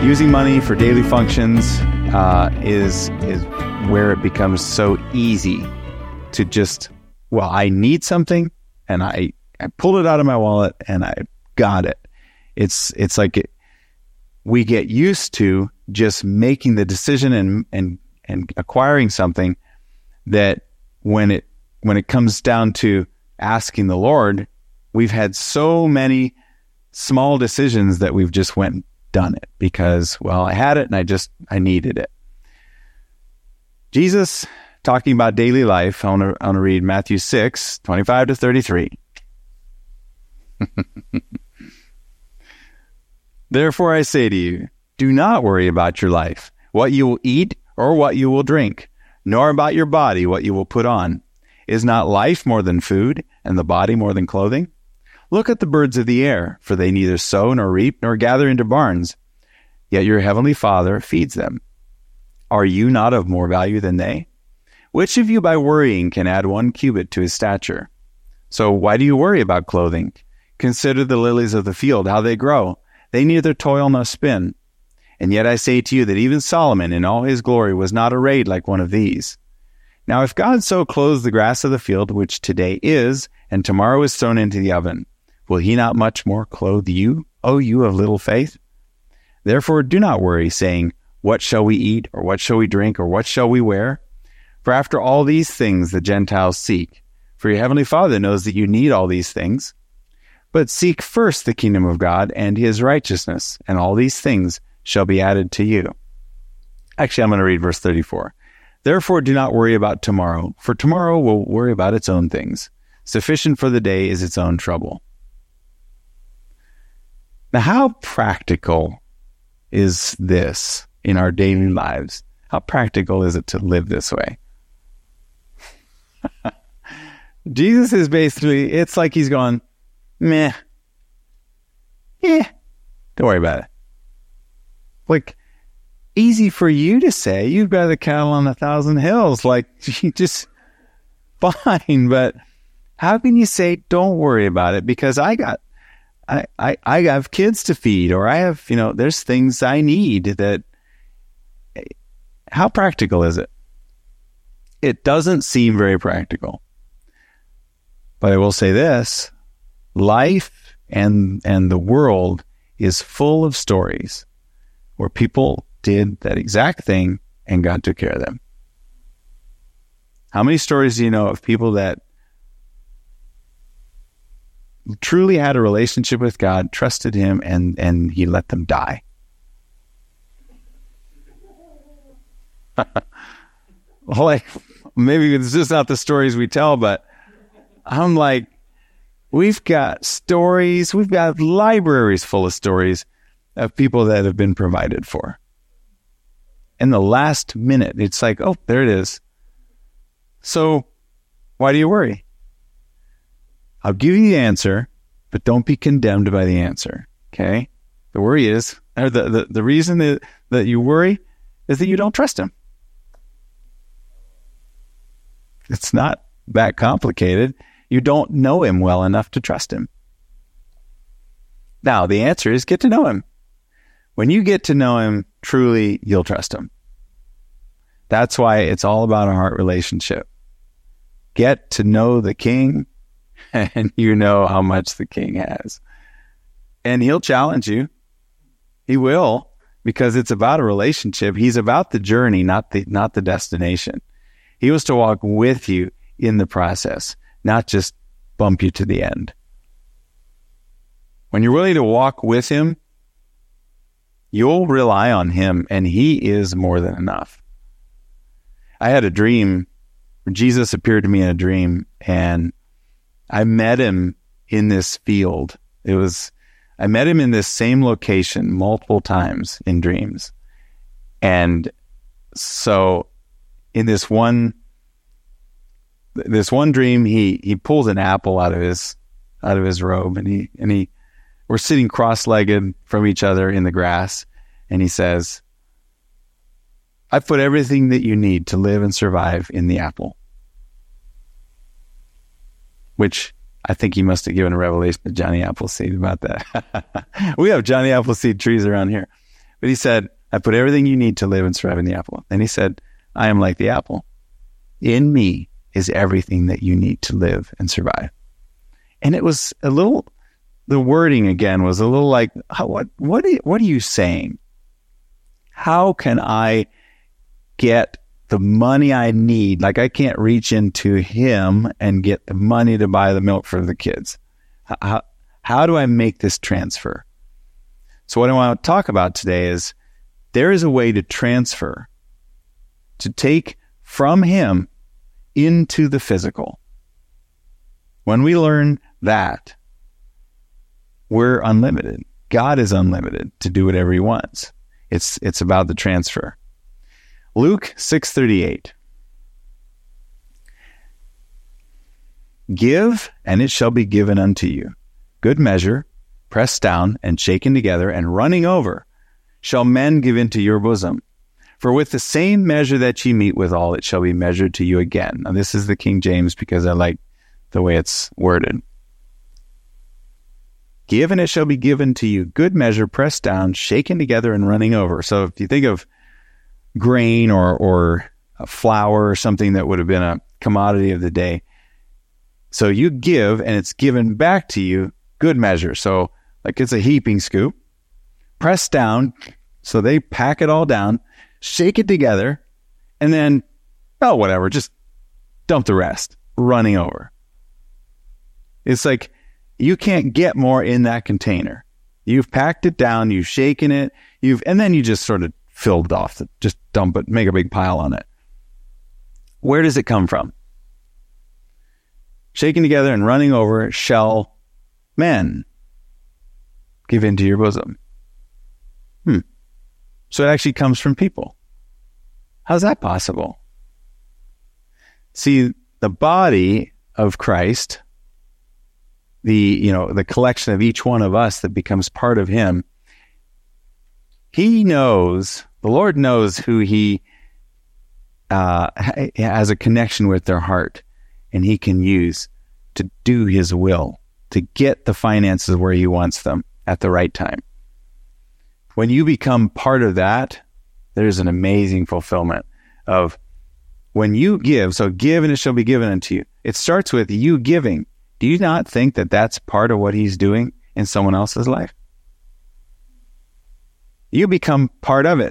using money for daily functions is where it becomes so easy to just, well, I need something and I pulled it out of my wallet and I got it. It's like we get used to just making the decision and acquiring something that when it comes down to asking the Lord, we've had so many small decisions that we've just went and done it because, well, I had it and I needed it. Jesus, talking about daily life, I want to read Matthew 6, 25 to 33. Therefore I say to you, do not worry about your life, what you will eat or what you will drink, nor about your body, what you will put on. Is not life more than food, and the body more than clothing? Look at the birds of the air, for they neither sow nor reap nor gather into barns, yet your heavenly Father feeds them. Are you not of more value than they? Which of you by worrying can add 1 cubit to his stature? So why do you worry about clothing? Consider the lilies of the field, how they grow. They neither toil nor spin. And yet I say to you that even Solomon in all his glory was not arrayed like one of these. Now if God so clothes the grass of the field, which today is, and tomorrow is thrown into the oven, will he not much more clothe you, O you of little faith? Therefore do not worry, saying, what shall we eat, or what shall we drink, or what shall we wear? For after all these things the Gentiles seek. For your heavenly Father knows that you need all these things. But seek first the kingdom of God and his righteousness, and all these things shall be added to you. Actually, I'm going to read verse 34. Therefore do not worry about tomorrow, for tomorrow will worry about its own things. Sufficient for the day is its own trouble. Now, how practical is this in our daily lives? How practical is it to live this way? Jesus is basically, it's like he's going, meh, don't worry about it. Like, easy for you to say, you've got the cattle on 1,000 hills, like, just fine, but how can you say, don't worry about it, because I have kids to feed, or I have, there's things I need that, how practical is it? It doesn't seem very practical. But I will say this, life and the world is full of stories where people did that exact thing and God took care of them. How many stories do you know of people that truly had a relationship with God, trusted him, and he let them die? Like, maybe it's just not the stories we tell, but I'm like, we've got stories, we've got libraries full of stories of people that have been provided for. In the last minute, it's like, oh, there it is. So why do you worry? I'll give you the answer, but don't be condemned by the answer. Okay? The worry is, or the reason that you worry is that you don't trust him. It's not that complicated. You don't know him well enough to trust him. Now, the answer is get to know him. When you get to know him truly, you'll trust him. That's why it's all about a heart relationship. Get to know the king, and you know how much the king has. And he'll challenge you. He will, because it's about a relationship. He's about the journey, not the destination. He was to walk with you in the process, not just bump you to the end. When you're willing to walk with him, you'll rely on him, and he is more than enough. I had a dream. Jesus appeared to me in a dream, and I met him in this field. I met him in this same location multiple times in dreams. And so in this one dream, he pulls an apple out of his robe, and we're sitting cross-legged from each other in the grass, and he says, I've put everything that you need to live and survive in the apple. Which I think he must have given a revelation to Johnny Appleseed about that. We have Johnny Appleseed trees around here. But he said, I put everything you need to live and survive in the apple. And he said, I am like the apple. In me is everything that you need to live and survive. And it was a little, the wording again was a little like, what are you saying? How can I get the money I need? Like, I can't reach into him and get the money to buy the milk for the kids. How do I make this transfer? So what I want to talk about today is there is a way to transfer, to take from him into the physical. When we learn that, we're unlimited. God is unlimited to do whatever he wants. It's about the transfer. Luke 6:38. Give, and it shall be given unto you. Good measure, pressed down and shaken together and running over, shall men give into your bosom. For with the same measure that ye meet withal, it shall be measured to you again. Now, this is the King James because I like the way it's worded. Give, and it shall be given to you. Good measure, pressed down, shaken together, and running over. So if you think of grain or a flour or something that would have been a commodity of the day, so you give, and it's given back to you, good measure. So like it's a heaping scoop, pressed down, so they pack it all down, shake it together, and then, whatever, just dump the rest, running over. It's like you can't get more in that container. You've packed it down, you've shaken it, and then you just sort of filled off, just dump it, make a big pile on it. Where does it come from? Shaken together and running over shall men give into your bosom. So it actually comes from people. How's that possible? See, the body of Christ, the collection of each one of us that becomes part of him, he knows, the Lord knows who he has a connection with their heart, and he can use to do his will, to get the finances where he wants them at the right time. When you become part of that, there's an amazing fulfillment of when you give. So give, and it shall be given unto you. It starts with you giving. Do you not think that that's part of what he's doing in someone else's life? You become part of it.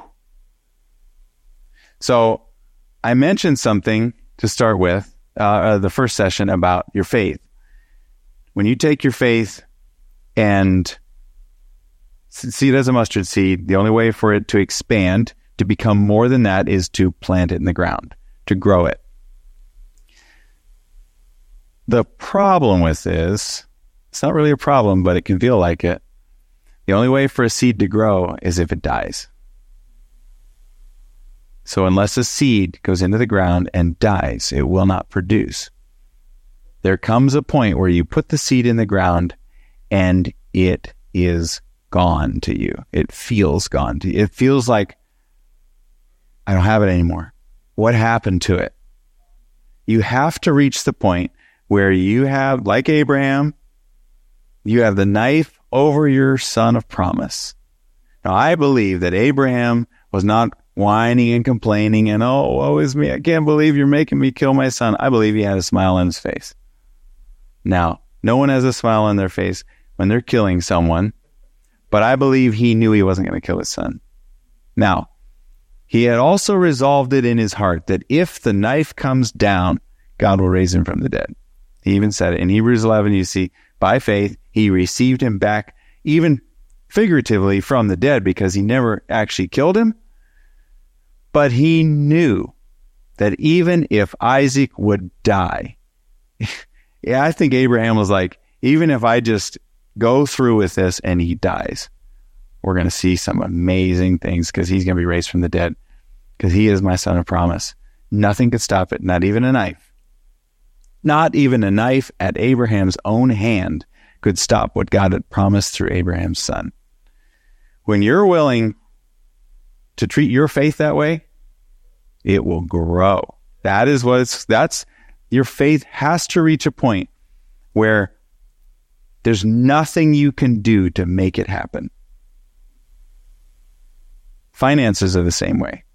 So I mentioned something to start with, the first session, about your faith. When you take your faith and see it as a mustard seed, the only way for it to expand, to become more than that, is to plant it in the ground, to grow it. The problem with this, it's not really a problem, but it can feel like it. The only way for a seed to grow is if it dies. So unless a seed goes into the ground and dies, it will not produce. There comes a point where you put the seed in the ground and it is gone to you. It feels gone to you. It feels like, I don't have it anymore. What happened to it? You have to reach the point where you have, like Abraham, you have the knife over your son of promise. Now, I believe that Abraham was not whining and complaining and, woe is me, I can't believe you're making me kill my son. I believe he had a smile on his face. Now, no one has a smile on their face when they're killing someone, but I believe he knew he wasn't going to kill his son. Now, he had also resolved it in his heart that if the knife comes down, God will raise him from the dead. He even said it in Hebrews 11, you see, by faith, he received him back, even figuratively, from the dead, because he never actually killed him. But he knew that even if Isaac would die, I think Abraham was like, even if I just go through with this and he dies, we're going to see some amazing things, because he's going to be raised from the dead, because he is my son of promise. Nothing could stop it, not even a knife. Not even a knife at Abraham's own hand could stop what God had promised through Abraham's son. When you're willing to treat your faith that way, it will grow. That's your faith has to reach a point where there's nothing you can do to make it happen. finances are the same way.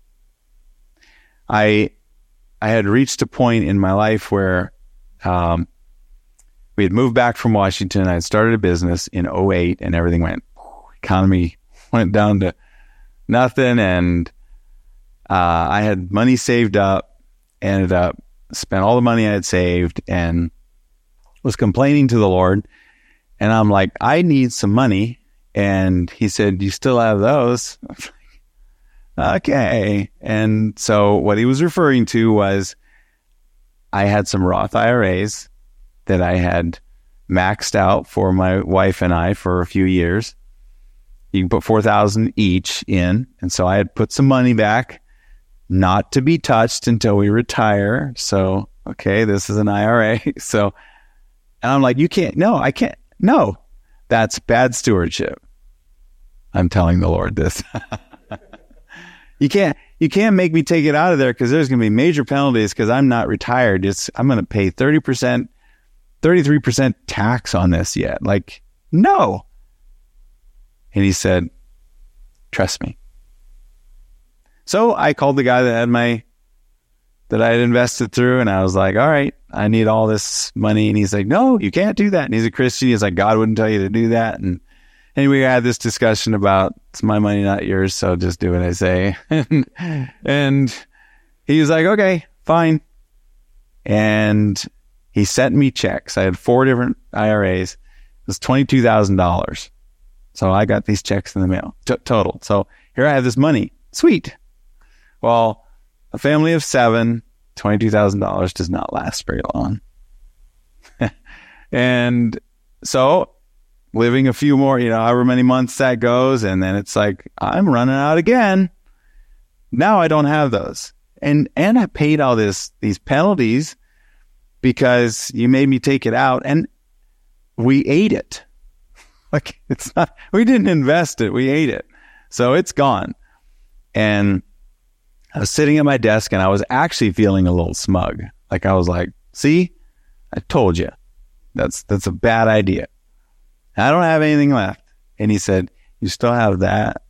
I had reached a point in my life where we had moved back from Washington. I had started a business in 2008, and everything economy went down to nothing, and I had money saved up, ended up spent all the money I had saved, and was complaining to the Lord. And I'm like, I need some money. And he said, you still have those? I was like, okay. And so what he was referring to was I had some Roth IRAs that I had maxed out for my wife and I for a few years. You can put $4,000 each in. And so I had put some money back, not to be touched until we retire. So, okay, this is an IRA. So, and I'm like, I can't. No, that's bad stewardship. I'm telling the Lord this. You can't make me take it out of there, because there's going to be major penalties, because I'm not retired. I'm going to pay 30%, 33% tax on this yet. Like, no. And he said, trust me. So I called the guy that I had invested through, and I was like, all right, I need all this money. And he's like, no, you can't do that. And he's a Christian. He's like, God wouldn't tell you to do that. And anyway, we had this discussion about, it's my money, not yours, so just do what I say. And he was like, okay, fine. And he sent me checks. I had 4 different IRAs. It was $22,000. So I got these checks in the mail, total. So here I have this money. Sweet. Well, a family of 7, $22,000 does not last very long. And so living a few more, however many months that goes, and then it's like, I'm running out again. Now I don't have those. And I paid all these penalties because you made me take it out, and we ate it. Like, we didn't invest it, we ate it. So it's gone. And I was sitting at my desk, and I was actually feeling a little smug. Like, I was like, see, I told you, that's a bad idea. I don't have anything left. And he said, you still have that?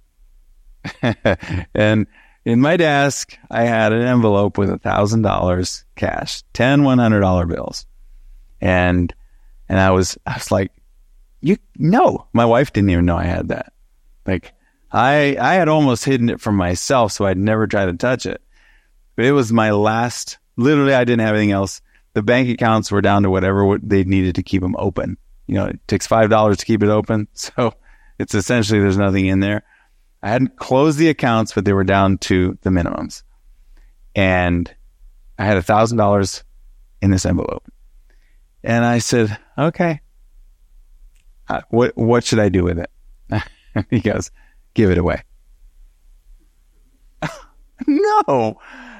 And in my desk, I had an envelope with $1,000 cash, 10 $100 bills. And I was like, no, my wife didn't even know I had that. Like, I had almost hidden it from myself, so I'd never try to touch it. But it was my last, literally, I didn't have anything else. The bank accounts were down to whatever they needed to keep them open. It takes $5 to keep it open. So it's essentially, there's nothing in there. I hadn't closed the accounts, but they were down to the minimums. And I had $1,000 in this envelope. And I said, okay, what should I do with it? He goes, give it away. No.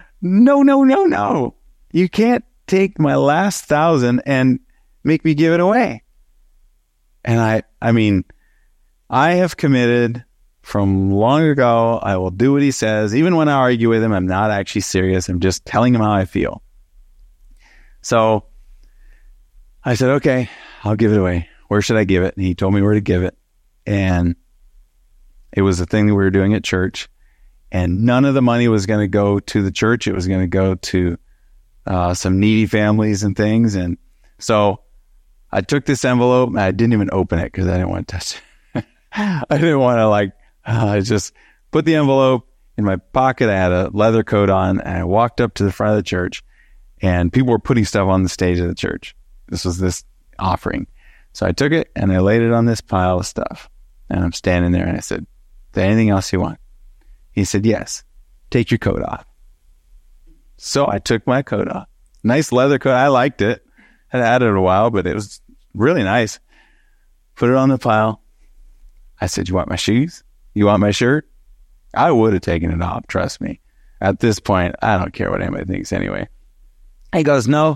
You can't take my last 1,000 and make me give it away. And I mean, I have committed from long ago, I will do what he says. Even when I argue with him, I'm not actually serious. I'm just telling him how I feel. So I said, okay, I'll give it away. Where should I give it? And he told me where to give it. And it was a thing that we were doing at church. And none of the money was going to go to the church. It was going to go to some needy families and things. And so I took this envelope, and I didn't even open it because I didn't want to touch it. I didn't want to I just put the envelope in my pocket. I had a leather coat on, and I walked up to the front of the church, and people were putting stuff on the stage of the church. This was this offering. So I took it, and I laid it on this pile of stuff. And I'm standing there, and I said, is there anything else you want? He said, yes, take your coat off. So I took my coat off. Nice leather coat. I liked it. I'd had it a while, but it was really nice. Put it on the pile. I said, you want my shoes? You want my shirt? I would have taken it off, trust me. At this point, I don't care what anybody thinks anyway. He goes, no.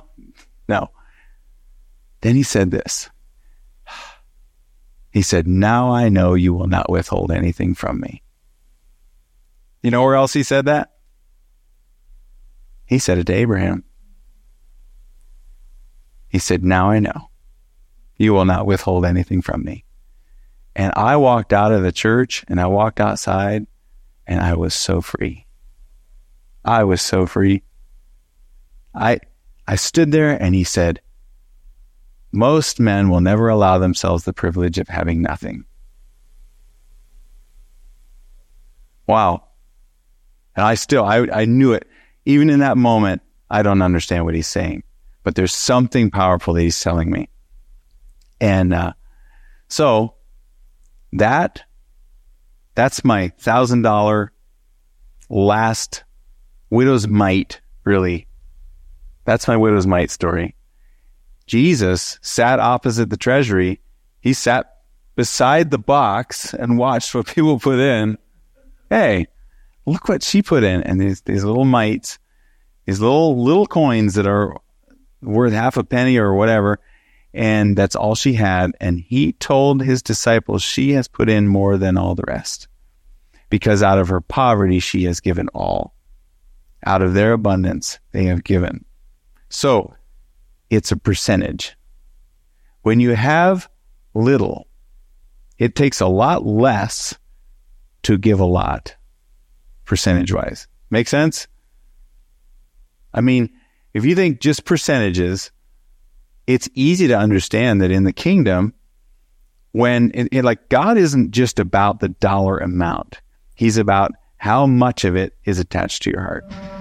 Then he said this. He said, now I know you will not withhold anything from me. You know where else he said that? He said it to Abraham. He said, now I know you will not withhold anything from me. And I walked out of the church, and I walked outside, And I was so free. I was so free. I stood there and he said, most men will never allow themselves the privilege of having nothing. Wow. And I knew it. Even in that moment, I don't understand what he's saying, but there's something powerful that he's telling me. And so that's my $1,000 last widow's mite, really. That's my widow's mite story. Jesus sat opposite the treasury. He sat beside the box and watched what people put in. Hey, look what she put in. And these little mites, these little coins that are worth half a penny or whatever. And that's all she had. And he told his disciples, she has put in more than all the rest. Because out of her poverty, she has given all. Out of their abundance, they have given. So, it's a percentage. When you have little, it takes a lot less to give a lot, percentage-wise. Make sense? I mean, if you think just percentages, it's easy to understand that in the kingdom, when like God isn't just about the dollar amount. He's about how much of it is attached to your heart.